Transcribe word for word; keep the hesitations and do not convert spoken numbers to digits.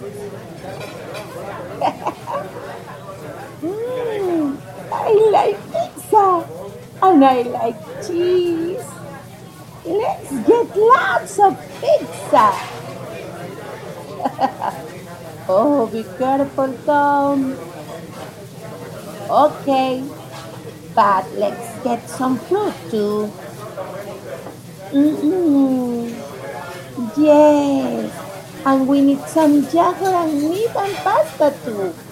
Mm, I like pizza and I like cheese. Let's get lots of pizza. Oh, be careful, Tom. Okay, but let's get some fruit too. Mm-mm. Yes, and we need some yogurt and meat and pasta too.